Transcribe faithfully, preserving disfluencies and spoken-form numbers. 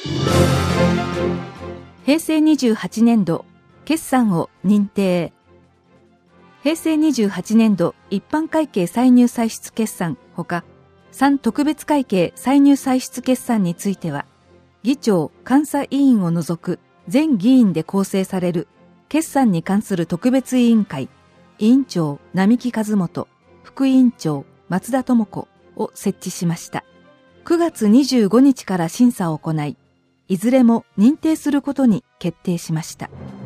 平成にじゅうはちねんど決算を認定。平成にじゅうはちねんど一般会計歳入歳出決算ほか、さん特別会計歳入歳出決算については、議長監査委員を除く全議員で構成される決算に関する特別委員会、委員長並木和元、副委員長松田智子を設置しました。くがつにじゅうごにちから審査を行い、いずれも認定することに決定しました。